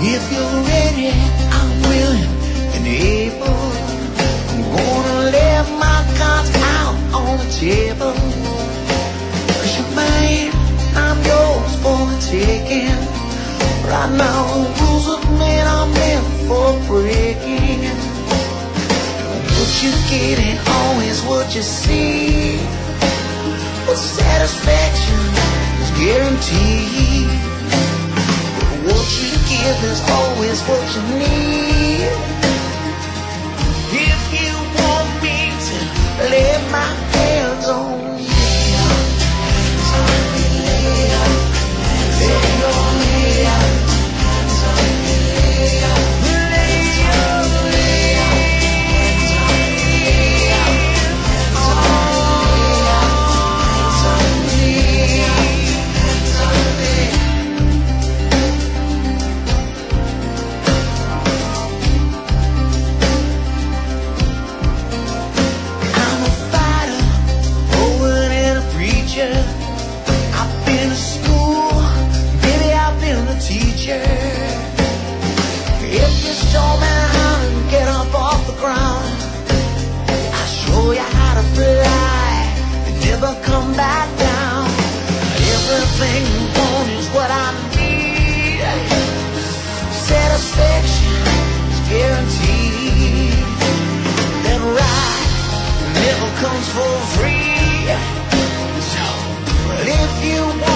If you're ready, I'm willing and able. I'm gonna lay my cards out on the table. 'Cause you're mine, I'm yours for the taking. Right now the rules of men are meant for breaking. What you get ain't always what you see, but satisfaction is guaranteed. What you give is always what you need. If you want me to lay my hands on you, if you show me how to get up off the ground, I'll show you how to fly and never come back down. Everything you want is what I need. Satisfaction is guaranteed. That ride never comes for free. So, but if you want